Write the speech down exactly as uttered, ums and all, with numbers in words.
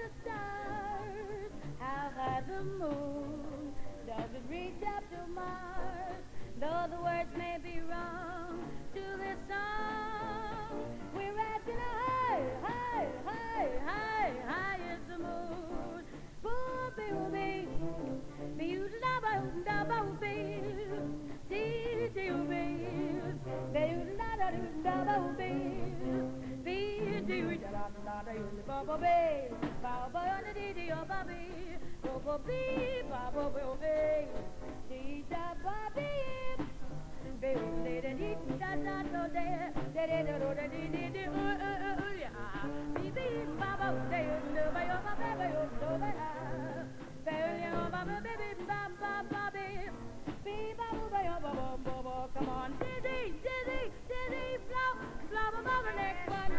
the stars? How high the moon? Does it reach up to Mars? Though the words may be wrong to this song, we're asking high, high, high, high, high is the moon. Booby, booby, be you da ba da ba booby, dee dee booby, be you da da da ba booby, be dee da da da da ba ba be, ba ba da dee dee ba be, ba ba be, ba ba be, dee da ba be. Come on, dizzy, dizzy, dizzy, blow, blow above the next one,